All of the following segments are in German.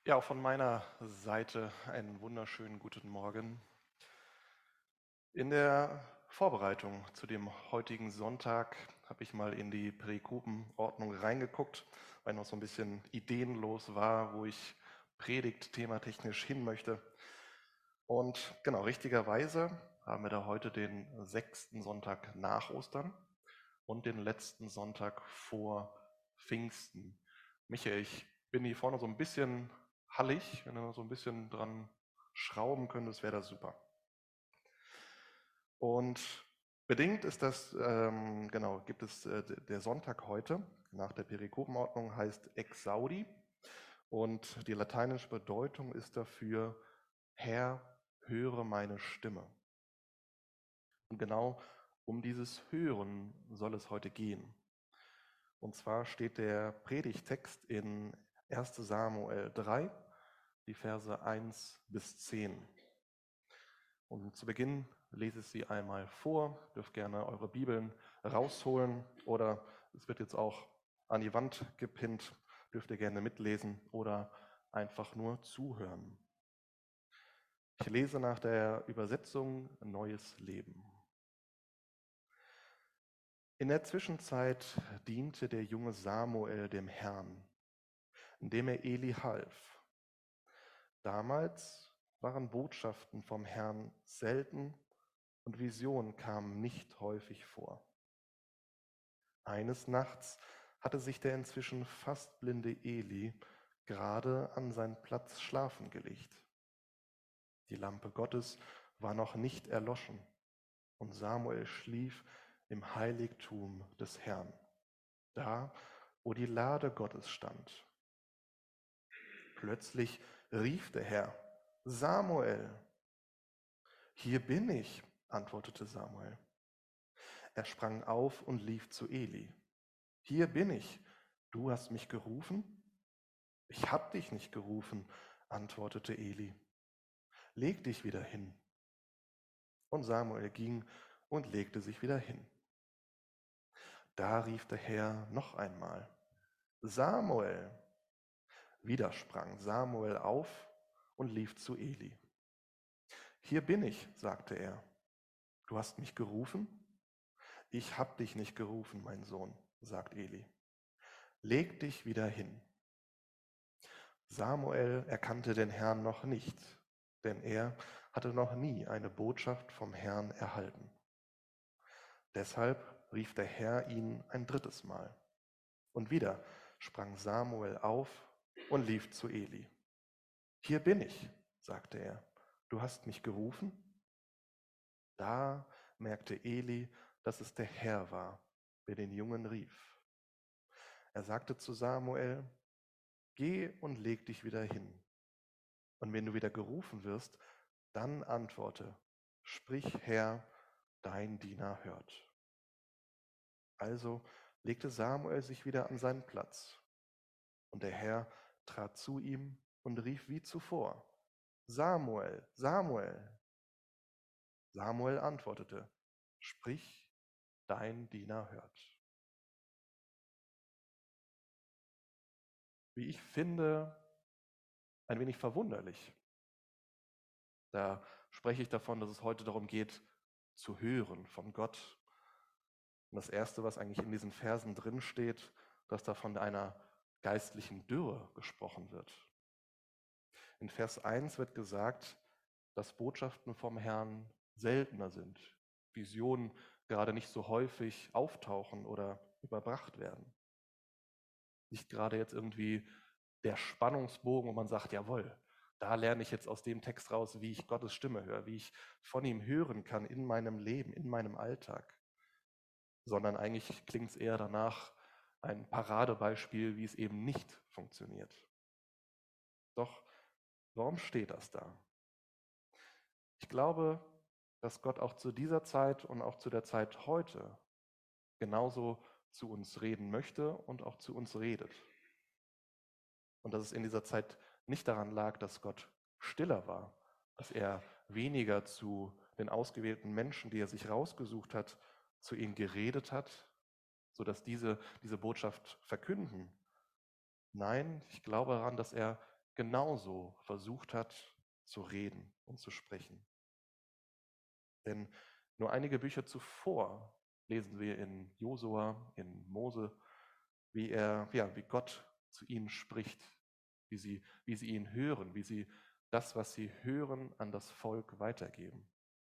Ja, auch von meiner Seite einen wunderschönen guten Morgen. In der Vorbereitung zu dem heutigen Sonntag habe ich mal in die Perikopenordnung reingeguckt, weil ich noch so ein bisschen ideenlos war, wo ich Predigt-thematechnisch hin möchte. Und genau, richtigerweise haben wir da heute den 6. Sonntag nach Ostern und den letzten Sonntag vor Pfingsten. Michael, ich bin hier vorne so ein bisschen hallig, wenn du so ein bisschen dran schrauben könntest, wäre das super. Und bedingt ist das, genau, gibt es der Sonntag heute nach der Perikopenordnung heißt Exaudi und die lateinische Bedeutung ist dafür Herr, höre meine Stimme. Und genau um dieses Hören soll es heute gehen. Und zwar steht der Predigttext in 1. Samuel 3, die Verse 1 bis 10. Und zu Beginn lese ich sie einmal vor, dürft gerne eure Bibeln rausholen oder es wird jetzt auch an die Wand gepinnt, dürft ihr gerne mitlesen oder einfach nur zuhören. Ich lese nach der Übersetzung Neues Leben. In der Zwischenzeit diente der junge Samuel dem Herrn, indem er Eli half. Damals waren Botschaften vom Herrn selten und Visionen kamen nicht häufig vor. Eines Nachts hatte sich der inzwischen fast blinde Eli gerade an seinen Platz schlafen gelegt. Die Lampe Gottes war noch nicht erloschen und Samuel schlief im Heiligtum des Herrn, da, wo die Lade Gottes stand. Plötzlich rief der Herr: Samuel! Hier bin ich, antwortete Samuel. Er sprang auf und lief zu Eli. Hier bin ich, du hast mich gerufen? Ich hab dich nicht gerufen, antwortete Eli. Leg dich wieder hin. Und Samuel ging und legte sich wieder hin. Da rief der Herr noch einmal: Samuel! Wieder sprang Samuel auf und lief zu Eli. Hier bin ich, sagte er. Du hast mich gerufen? Ich hab dich nicht gerufen, mein Sohn, sagt Eli. Leg dich wieder hin. Samuel erkannte den Herrn noch nicht, denn er hatte noch nie eine Botschaft vom Herrn erhalten. Deshalb rief der Herr ihn ein drittes Mal. Und wieder sprang Samuel auf und lief zu Eli. Hier bin ich, sagte er. Du hast mich gerufen? Da merkte Eli, dass es der Herr war, der den Jungen rief. Er sagte zu Samuel: Geh und leg dich wieder hin. Und wenn du wieder gerufen wirst, dann antworte: Sprich, Herr, dein Diener hört. Also legte Samuel sich wieder an seinen Platz. Und der Herr trat zu ihm und rief wie zuvor: Samuel, Samuel! Samuel antwortete: Sprich, dein Diener hört. Wie ich finde, ein wenig verwunderlich. Da spreche ich davon, dass es heute darum geht, zu hören von Gott. Und das Erste, was eigentlich in diesen Versen drin steht, dass da von einer geistlichen Dürre gesprochen wird. In Vers 1 wird gesagt, dass Botschaften vom Herrn seltener sind, Visionen gerade nicht so häufig auftauchen oder überbracht werden. Nicht gerade jetzt irgendwie der Spannungsbogen, wo man sagt, jawohl, da lerne ich jetzt aus dem Text raus, wie ich Gottes Stimme höre, wie ich von ihm hören kann in meinem Leben, in meinem Alltag. Sondern eigentlich klingt es eher danach ein Paradebeispiel, wie es eben nicht funktioniert. Doch warum steht das da? Ich glaube, dass Gott auch zu dieser Zeit und auch zu der Zeit heute genauso zu uns reden möchte und auch zu uns redet. Und dass es in dieser Zeit nicht daran lag, dass Gott stiller war, dass er weniger zu den ausgewählten Menschen, die er sich rausgesucht hat, zu ihnen geredet hat, sodass diese Botschaft verkünden. Nein, ich glaube daran, dass er genauso versucht hat zu reden und zu sprechen. Denn nur einige Bücher zuvor lesen wir in Josua, in Mose, wie Gott zu ihnen spricht, wie sie ihn hören, wie sie das, was sie hören, an das Volk weitergeben.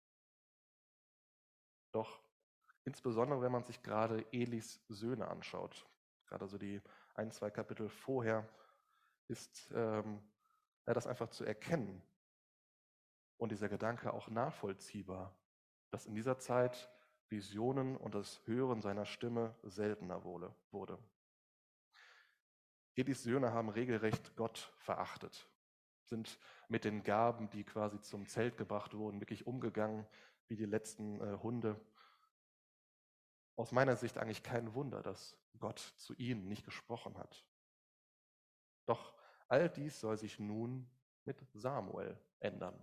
Doch insbesondere, wenn man sich gerade Elis Söhne anschaut, gerade so die 1, 2 Kapitel vorher, ist das einfach zu erkennen und dieser Gedanke auch nachvollziehbar, dass in dieser Zeit Visionen und das Hören seiner Stimme seltener wurde. Elis Söhne haben regelrecht Gott verachtet, sind mit den Gaben, die quasi zum Zelt gebracht wurden, wirklich umgegangen wie die letzten Hunde. Aus meiner Sicht eigentlich kein Wunder, dass Gott zu ihnen nicht gesprochen hat. Doch all dies soll sich nun mit Samuel ändern.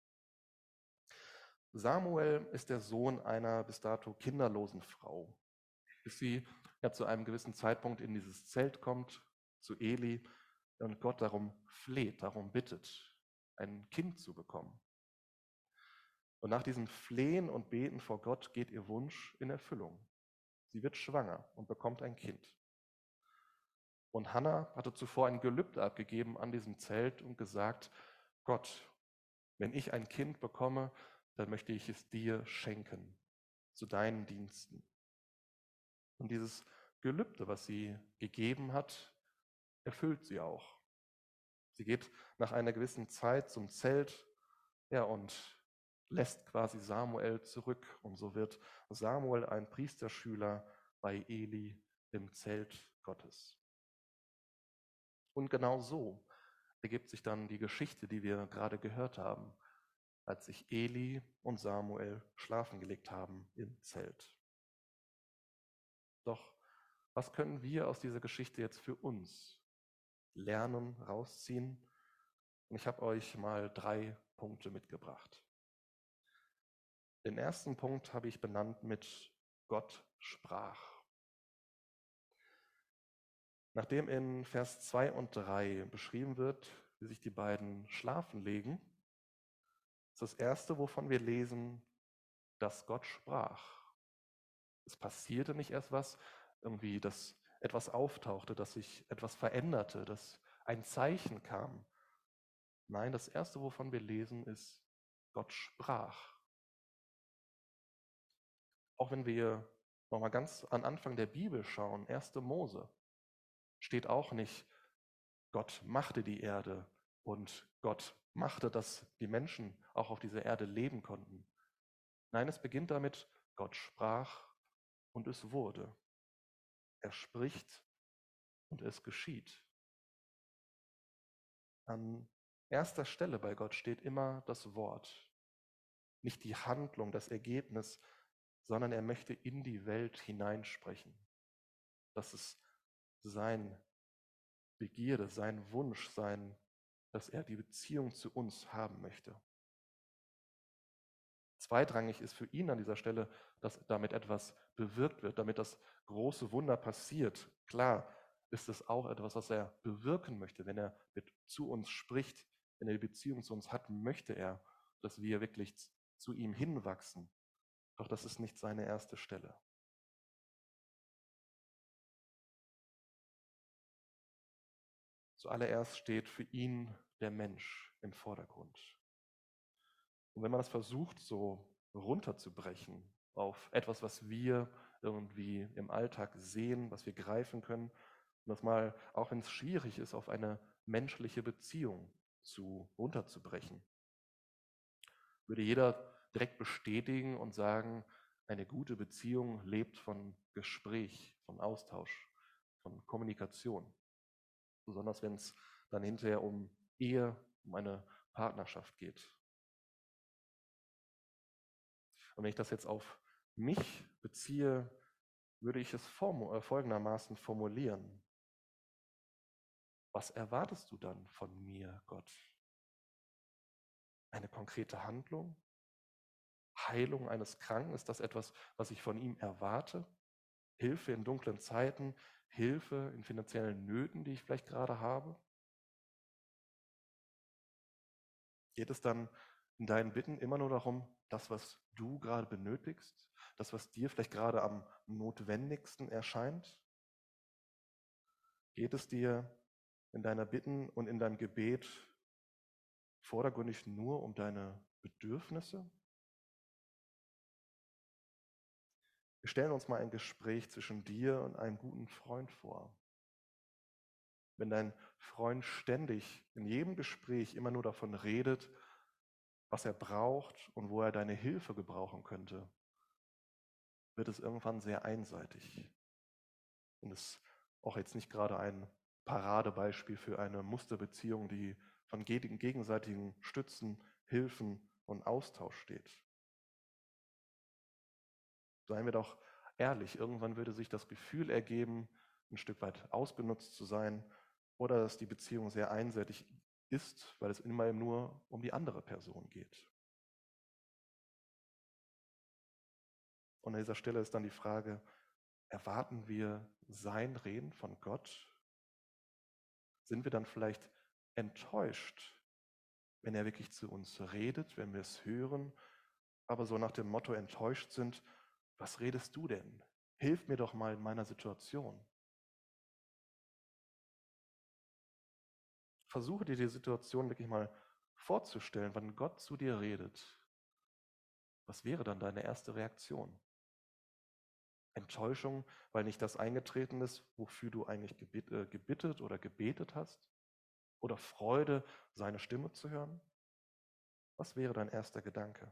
Samuel ist der Sohn einer bis dato kinderlosen Frau, bis sie zu einem gewissen Zeitpunkt in dieses Zelt kommt, zu Eli, und Gott darum fleht, darum bittet, ein Kind zu bekommen. Und nach diesem Flehen und Beten vor Gott geht ihr Wunsch in Erfüllung. Sie wird schwanger und bekommt ein Kind. Und Hannah hatte zuvor ein Gelübde abgegeben an diesem Zelt und gesagt, Gott, wenn ich ein Kind bekomme, dann möchte ich es dir schenken, zu deinen Diensten. Und dieses Gelübde, was sie gegeben hat, erfüllt sie auch. Sie geht nach einer gewissen Zeit zum Zelt, und lässt quasi Samuel zurück. Und so wird Samuel ein Priesterschüler bei Eli im Zelt Gottes. Und genau so ergibt sich dann die Geschichte, die wir gerade gehört haben, als sich Eli und Samuel schlafen gelegt haben im Zelt. Doch was können wir aus dieser Geschichte jetzt für uns lernen, rausziehen? Und ich habe euch mal 3 Punkte mitgebracht. Den ersten Punkt habe ich benannt mit Gott sprach. Nachdem in Vers 2 und 3 beschrieben wird, wie sich die beiden schlafen legen, ist das Erste, wovon wir lesen, dass Gott sprach. Es passierte nicht erst was, irgendwie, dass etwas auftauchte, dass sich etwas veränderte, dass ein Zeichen kam. Nein, das Erste, wovon wir lesen, ist, Gott sprach. Auch wenn wir nochmal ganz an Anfang der Bibel schauen, 1. Mose, steht auch nicht, Gott machte die Erde und Gott machte, dass die Menschen auch auf dieser Erde leben konnten. Nein, es beginnt damit, Gott sprach und es wurde. Er spricht und es geschieht. An erster Stelle bei Gott steht immer das Wort, nicht die Handlung, das Ergebnis, sondern er möchte in die Welt hineinsprechen. Das ist sein Begierde, sein Wunsch, dass er die Beziehung zu uns haben möchte. Zweitrangig ist für ihn an dieser Stelle, dass damit etwas bewirkt wird, damit das große Wunder passiert. Klar ist es auch etwas, was er bewirken möchte. Wenn er zu uns spricht, wenn er die Beziehung zu uns hat, möchte er, dass wir wirklich zu ihm hinwachsen. Doch das ist nicht seine erste Stelle. Zuallererst steht für ihn der Mensch im Vordergrund. Und wenn man das versucht, so runterzubrechen auf etwas, was wir irgendwie im Alltag sehen, was wir greifen können, und das mal, auch wenn es schwierig ist, auf eine menschliche Beziehung runterzubrechen, würde jeder direkt bestätigen und sagen, eine gute Beziehung lebt von Gespräch, von Austausch, von Kommunikation. Besonders wenn es dann hinterher um Ehe, um eine Partnerschaft geht. Und wenn ich das jetzt auf mich beziehe, würde ich es folgendermaßen formulieren. Was erwartest du dann von mir, Gott? Eine konkrete Handlung? Heilung eines Kranken? Ist das etwas, was ich von ihm erwarte? Hilfe in dunklen Zeiten? Hilfe in finanziellen Nöten, die ich vielleicht gerade habe? Geht es dann in deinen Bitten immer nur darum, das, was du gerade benötigst, das, was dir vielleicht gerade am notwendigsten erscheint? Geht es dir in deiner Bitten und in deinem Gebet vordergründig nur um deine Bedürfnisse? Wir stellen uns mal ein Gespräch zwischen dir und einem guten Freund vor. Wenn dein Freund ständig in jedem Gespräch immer nur davon redet, was er braucht und wo er deine Hilfe gebrauchen könnte, wird es irgendwann sehr einseitig. Und es ist auch jetzt nicht gerade ein Paradebeispiel für eine Musterbeziehung, die von gegenseitigen Stützen, Hilfen und Austausch steht. Seien wir doch ehrlich, irgendwann würde sich das Gefühl ergeben, ein Stück weit ausgenutzt zu sein oder dass die Beziehung sehr einseitig ist, weil es immer nur um die andere Person geht. Und an dieser Stelle ist dann die Frage, erwarten wir sein Reden von Gott? Sind wir dann vielleicht enttäuscht, wenn er wirklich zu uns redet, wenn wir es hören, aber so nach dem Motto enttäuscht sind, was redest du denn? Hilf mir doch mal in meiner Situation. Versuche dir die Situation wirklich mal vorzustellen, wann Gott zu dir redet. Was wäre dann deine erste Reaktion? Enttäuschung, weil nicht das eingetreten ist, wofür du eigentlich gebittet oder gebetet hast? Oder Freude, seine Stimme zu hören? Was wäre dein erster Gedanke?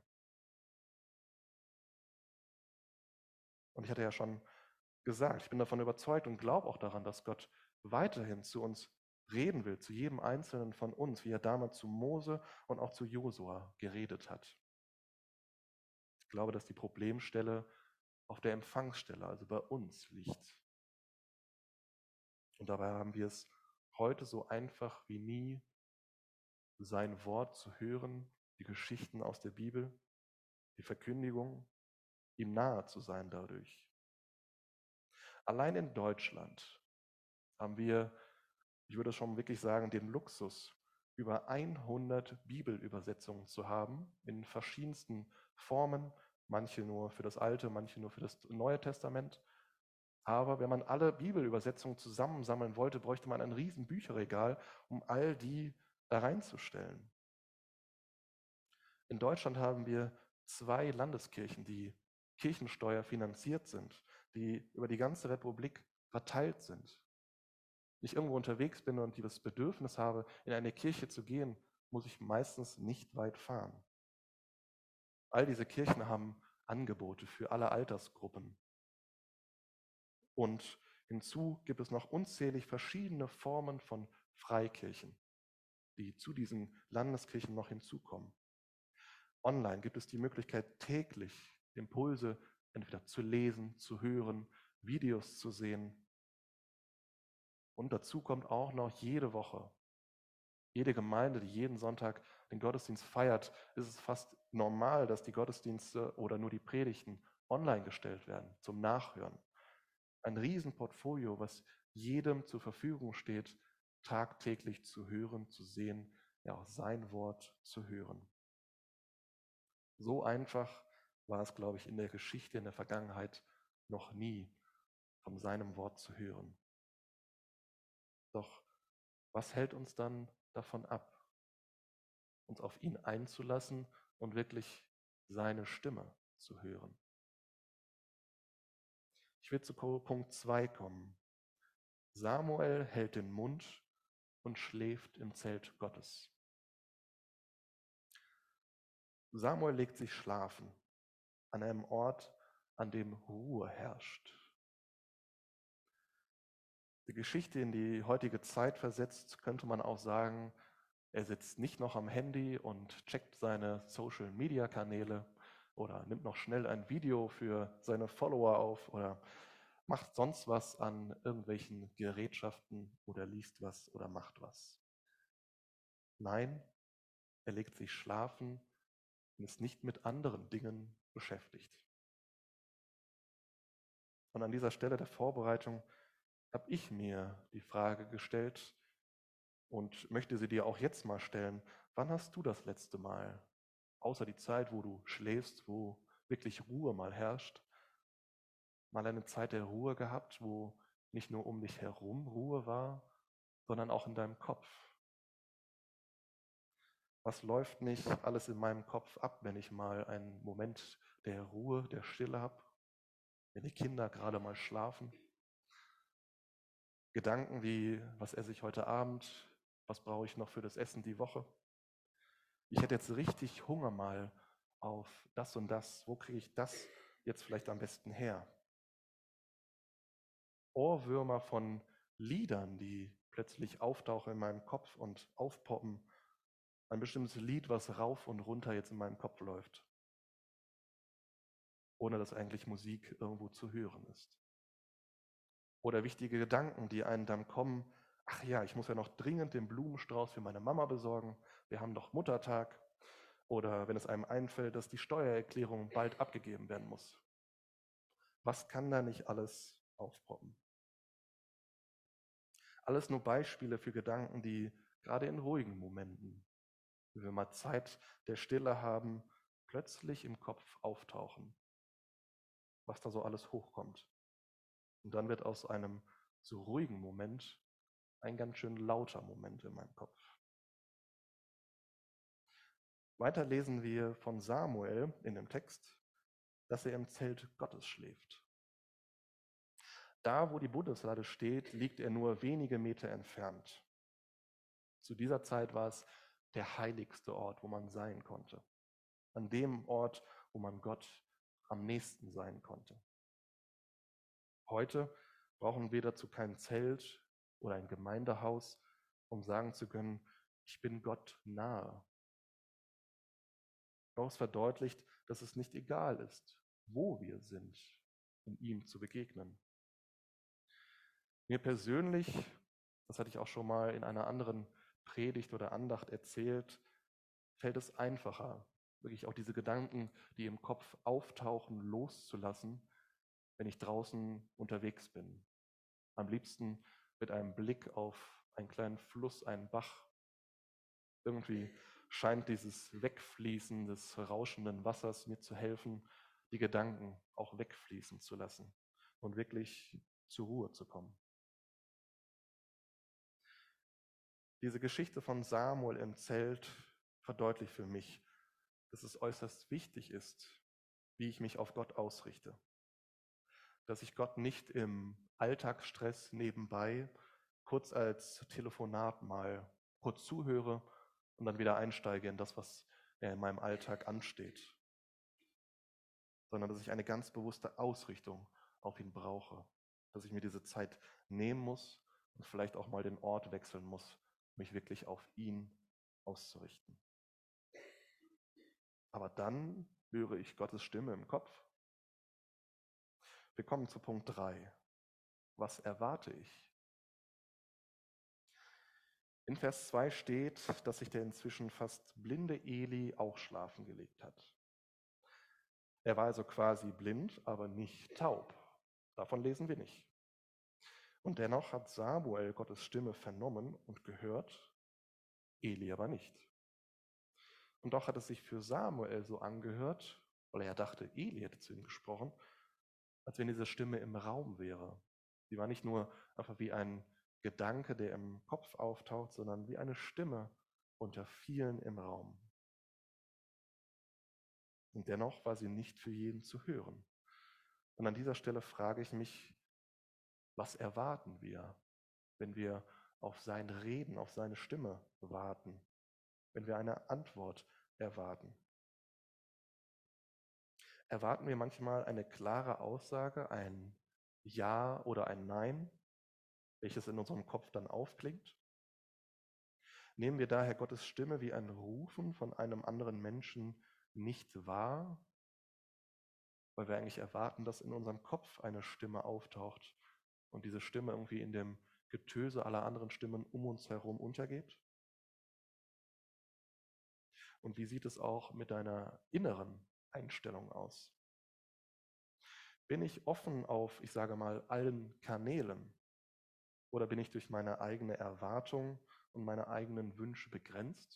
Und ich hatte ja schon gesagt, ich bin davon überzeugt und glaube auch daran, dass Gott weiterhin zu uns reden will, zu jedem Einzelnen von uns, wie er damals zu Mose und auch zu Josua geredet hat. Ich glaube, dass die Problemstelle auf der Empfangsstelle, also bei uns, liegt. Und dabei haben wir es heute so einfach wie nie, sein Wort zu hören, die Geschichten aus der Bibel, die Verkündigung, ihm nahe zu sein dadurch. Allein in Deutschland haben wir, ich würde schon wirklich sagen, den Luxus, über 100 Bibelübersetzungen zu haben, in verschiedensten Formen, manche nur für das Alte, manche nur für das Neue Testament. Aber wenn man alle Bibelübersetzungen zusammensammeln wollte, bräuchte man ein riesen Bücherregal, um all die da reinzustellen. In Deutschland haben wir 2 Landeskirchen, die Kirchensteuer finanziert sind, die über die ganze Republik verteilt sind. Wenn ich irgendwo unterwegs bin und das Bedürfnis habe, in eine Kirche zu gehen, muss ich meistens nicht weit fahren. All diese Kirchen haben Angebote für alle Altersgruppen. Und hinzu gibt es noch unzählig verschiedene Formen von Freikirchen, die zu diesen Landeskirchen noch hinzukommen. Online gibt es die Möglichkeit, täglich Impulse entweder zu lesen, zu hören, Videos zu sehen. Und dazu kommt auch noch jede Woche, jede Gemeinde, die jeden Sonntag den Gottesdienst feiert, ist es fast normal, dass die Gottesdienste oder nur die Predigten online gestellt werden, zum Nachhören. Ein Riesenportfolio, was jedem zur Verfügung steht, tagtäglich zu hören, zu sehen, ja auch sein Wort zu hören. So einfach war es, glaube ich, in der Geschichte, in der Vergangenheit noch nie, von seinem Wort zu hören. Doch was hält uns dann davon ab, uns auf ihn einzulassen und wirklich seine Stimme zu hören? Ich will zu Punkt 2 kommen. Samuel hält den Mund und schläft im Zelt Gottes. Samuel legt sich schlafen an einem Ort, an dem Ruhe herrscht. Die Geschichte in die heutige Zeit versetzt, könnte man auch sagen, er sitzt nicht noch am Handy und checkt seine Social-Media-Kanäle oder nimmt noch schnell ein Video für seine Follower auf oder macht sonst was an irgendwelchen Gerätschaften oder liest was oder macht was. Nein, er legt sich schlafen und ist nicht mit anderen Dingen beschäftigt. Und an dieser Stelle der Vorbereitung habe ich mir die Frage gestellt, und möchte sie dir auch jetzt mal stellen. Wann hast du das letzte Mal, außer die Zeit, wo du schläfst, wo wirklich Ruhe mal herrscht, mal eine Zeit der Ruhe gehabt, wo nicht nur um dich herum Ruhe war, sondern auch in deinem Kopf? Was läuft nicht alles in meinem Kopf ab, wenn ich mal einen Moment der Ruhe, der Stille habe, wenn die Kinder gerade mal schlafen? Gedanken wie, was esse ich heute Abend? Was brauche ich noch für das Essen die Woche? Ich hätte jetzt richtig Hunger mal auf das und das. Wo kriege ich das jetzt vielleicht am besten her? Ohrwürmer von Liedern, die plötzlich auftauchen in meinem Kopf und aufpoppen. Ein bestimmtes Lied, was rauf und runter jetzt in meinem Kopf läuft, ohne dass eigentlich Musik irgendwo zu hören ist. Oder wichtige Gedanken, die einem dann kommen. Ach ja, ich muss ja noch dringend den Blumenstrauß für meine Mama besorgen. Wir haben doch Muttertag. Oder wenn es einem einfällt, dass die Steuererklärung bald abgegeben werden muss. Was kann da nicht alles aufpoppen? Alles nur Beispiele für Gedanken, die gerade in ruhigen Momenten, wenn wir mal Zeit der Stille haben, plötzlich im Kopf auftauchen, was da so alles hochkommt. Und dann wird aus einem so ruhigen Moment ein ganz schön lauter Moment in meinem Kopf. Weiter lesen wir von Samuel in dem Text, dass er im Zelt Gottes schläft. Da, wo die Bundeslade steht, liegt er nur wenige Meter entfernt. Zu dieser Zeit war es der heiligste Ort, wo man sein konnte. An dem Ort, wo man Gott am nächsten sein konnte. Heute brauchen wir dazu kein Zelt oder ein Gemeindehaus, um sagen zu können, ich bin Gott nahe. Doch es verdeutlicht, dass es nicht egal ist, wo wir sind, um ihm zu begegnen. Mir persönlich, das hatte ich auch schon mal in einer anderen Predigt oder Andacht erzählt, fällt es einfacher, wirklich auch diese Gedanken, die im Kopf auftauchen, loszulassen, wenn ich draußen unterwegs bin. Am liebsten mit einem Blick auf einen kleinen Fluss, einen Bach. Irgendwie scheint dieses Wegfließen des rauschenden Wassers mir zu helfen, die Gedanken auch wegfließen zu lassen und wirklich zur Ruhe zu kommen. Diese Geschichte von Samuel im Zelt verdeutlicht für mich, dass es äußerst wichtig ist, wie ich mich auf Gott ausrichte. Dass ich Gott nicht im Alltagsstress nebenbei kurz als Telefonat mal kurz zuhöre und dann wieder einsteige in das, was in meinem Alltag ansteht, sondern dass ich eine ganz bewusste Ausrichtung auf ihn brauche, dass ich mir diese Zeit nehmen muss und vielleicht auch mal den Ort wechseln muss, mich wirklich auf ihn auszurichten. Aber dann höre ich Gottes Stimme im Kopf. Wir kommen zu Punkt 3. Was erwarte ich? In Vers 2 steht, dass sich der inzwischen fast blinde Eli auch schlafen gelegt hat. Er war also quasi blind, aber nicht taub. Davon lesen wir nicht. Und dennoch hat Samuel Gottes Stimme vernommen und gehört, Eli aber nicht. Und doch hat es sich für Samuel so angehört, weil er ja dachte, Eli hätte zu ihm gesprochen, als wenn diese Stimme im Raum wäre. Sie war nicht nur einfach wie ein Gedanke, der im Kopf auftaucht, sondern wie eine Stimme unter vielen im Raum. Und dennoch war sie nicht für jeden zu hören. Und an dieser Stelle frage ich mich, was erwarten wir, wenn wir auf sein Reden, auf seine Stimme warten, wenn wir eine Antwort erwarten? Erwarten wir manchmal eine klare Aussage, ein Ja oder ein Nein, welches in unserem Kopf dann aufklingt? Nehmen wir daher Gottes Stimme wie ein Rufen von einem anderen Menschen nicht wahr, weil wir eigentlich erwarten, dass in unserem Kopf eine Stimme auftaucht und diese Stimme irgendwie in dem Getöse aller anderen Stimmen um uns herum untergeht? Und wie sieht es auch mit deiner inneren Einstellung aus? Bin ich offen auf, ich sage mal, allen Kanälen? Oder bin ich durch meine eigene Erwartung und meine eigenen Wünsche begrenzt?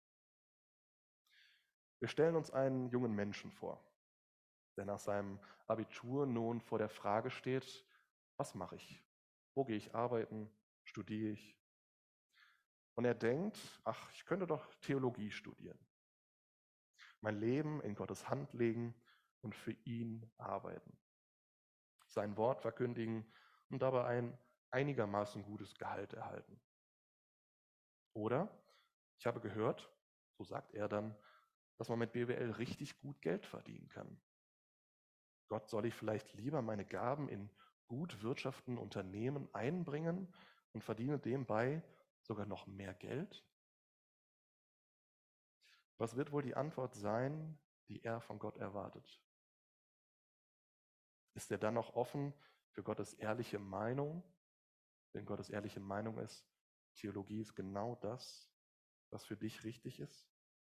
Wir stellen uns einen jungen Menschen vor, der nach seinem Abitur nun vor der Frage steht, was mache ich? Wo gehe ich arbeiten? Studiere ich? Und er denkt, ach, ich könnte doch Theologie studieren, mein Leben in Gottes Hand legen und für ihn arbeiten, sein Wort verkündigen und dabei ein einigermaßen gutes Gehalt erhalten. Oder ich habe gehört, so sagt er dann, dass man mit BWL richtig gut Geld verdienen kann. Gott, soll ich vielleicht lieber meine Gaben in gut wirtschaftenden Unternehmen einbringen und verdiene nebenbei sogar noch mehr Geld? Was wird wohl die Antwort sein, die er von Gott erwartet? Ist er dann noch offen für Gottes ehrliche Meinung? Wenn Gottes ehrliche Meinung ist, Theologie ist genau das, was für dich richtig ist?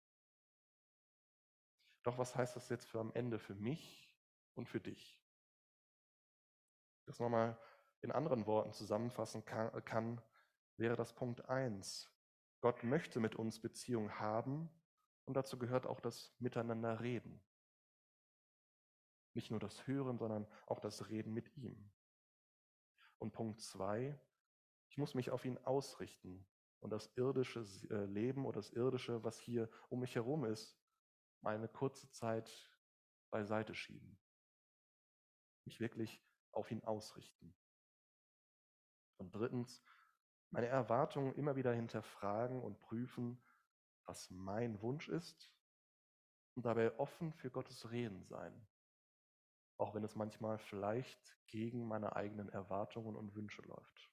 Doch was heißt das jetzt für am Ende für mich und für dich? Das nochmal in anderen Worten zusammenfassen kann, wäre das Punkt 1. Gott möchte mit uns Beziehung haben und dazu gehört auch das Miteinander reden. Nicht nur das Hören, sondern auch das Reden mit ihm. Und Punkt 2, ich muss mich auf ihn ausrichten und das irdische Leben oder das irdische, was hier um mich herum ist, mal eine kurze Zeit beiseite schieben. Mich wirklich auf ihn ausrichten. Und drittens, meine Erwartungen immer wieder hinterfragen und prüfen, was mein Wunsch ist und dabei offen für Gottes Reden sein, auch wenn es manchmal vielleicht gegen meine eigenen Erwartungen und Wünsche läuft.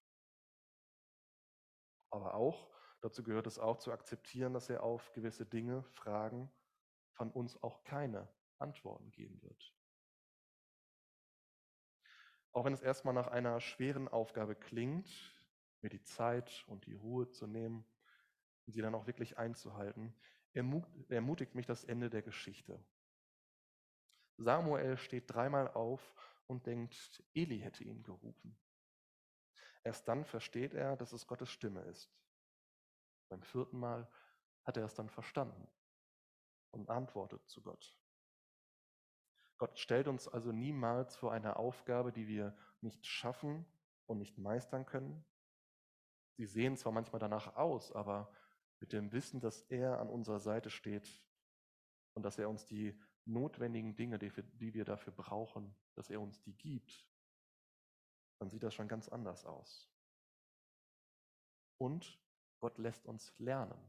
Aber auch, dazu gehört es auch zu akzeptieren, dass er auf gewisse Dinge, Fragen von uns auch keine Antworten geben wird. Auch wenn es erstmal nach einer schweren Aufgabe klingt, mir die Zeit und die Ruhe zu nehmen und sie dann auch wirklich einzuhalten, ermutigt mich das Ende der Geschichte. Samuel steht dreimal auf und denkt, Eli hätte ihn gerufen. Erst dann versteht er, dass es Gottes Stimme ist. Beim vierten Mal hat er es dann verstanden und antwortet zu Gott. Gott stellt uns also niemals vor eine Aufgabe, die wir nicht schaffen und nicht meistern können. Sie sehen zwar manchmal danach aus, aber mit dem Wissen, dass er an unserer Seite steht und dass er uns die notwendigen Dinge, die wir dafür brauchen, dass er uns die gibt, dann sieht das schon ganz anders aus. Und Gott lässt uns lernen.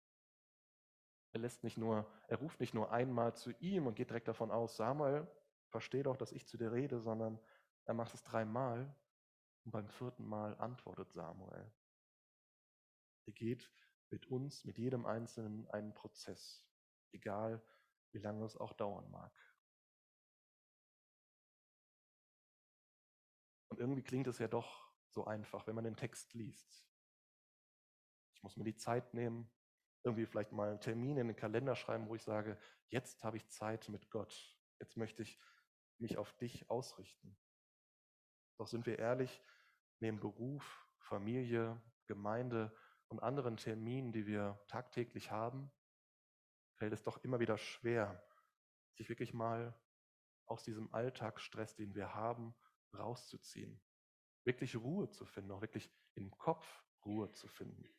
Er ruft nicht nur einmal zu ihm und geht direkt davon aus, Samuel, versteh doch, dass ich zu dir rede, sondern er macht es dreimal und beim vierten Mal antwortet Samuel. Er geht mit uns, mit jedem Einzelnen einen Prozess, egal wie lange es auch dauern mag. Und irgendwie klingt es ja doch so einfach, wenn man den Text liest. Ich muss mir die Zeit nehmen, irgendwie vielleicht mal einen Termin in den Kalender schreiben, wo ich sage, jetzt habe ich Zeit mit Gott. Jetzt möchte ich mich auf dich ausrichten. Doch sind wir ehrlich, neben Beruf, Familie, Gemeinde und anderen Terminen, die wir tagtäglich haben, fällt es doch immer wieder schwer, sich wirklich mal aus diesem Alltagsstress, den wir haben, rauszuziehen. Wirklich Ruhe zu finden, auch wirklich im Kopf Ruhe zu finden.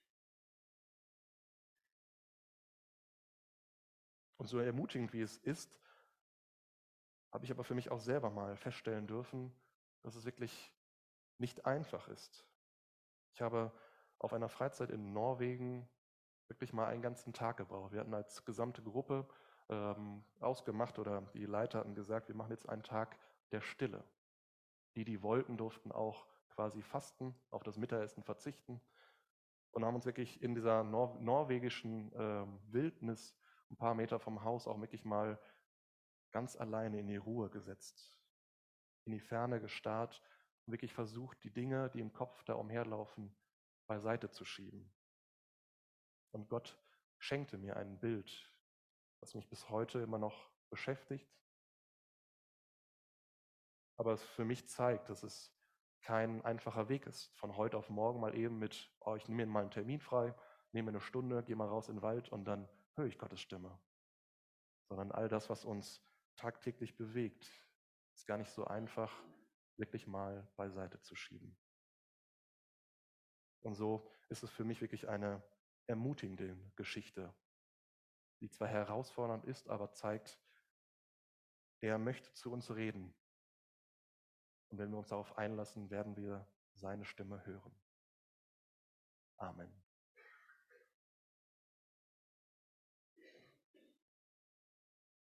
Und so ermutigend wie es ist, habe ich aber für mich auch selber mal feststellen dürfen, dass es wirklich nicht einfach ist. Ich habe auf einer Freizeit in Norwegen wirklich mal einen ganzen Tag gebraucht. Wir hatten als gesamte Gruppe ausgemacht oder die Leiter hatten gesagt, wir machen jetzt einen Tag der Stille. Die wollten, durften auch quasi fasten, auf das Mittagessen verzichten und haben uns wirklich in dieser norwegischen Wildnis ein paar Meter vom Haus auch wirklich mal ganz alleine in die Ruhe gesetzt, in die Ferne gestarrt und wirklich versucht, die Dinge, die im Kopf da umherlaufen, beiseite zu schieben. Und Gott schenkte mir ein Bild, was mich bis heute immer noch beschäftigt, aber es für mich zeigt, dass es kein einfacher Weg ist, von heute auf morgen mal eben mit, oh, ich nehme mir mal einen Termin frei, nehme mir eine Stunde, gehe mal raus in den Wald und dann höre ich Gottes Stimme. Sondern all das, was uns tagtäglich bewegt, ist gar nicht so einfach, wirklich mal beiseite zu schieben. Und so ist es für mich wirklich eine ermutigende Geschichte, die zwar herausfordernd ist, aber zeigt, er möchte zu uns reden. Und wenn wir uns darauf einlassen, werden wir seine Stimme hören. Amen.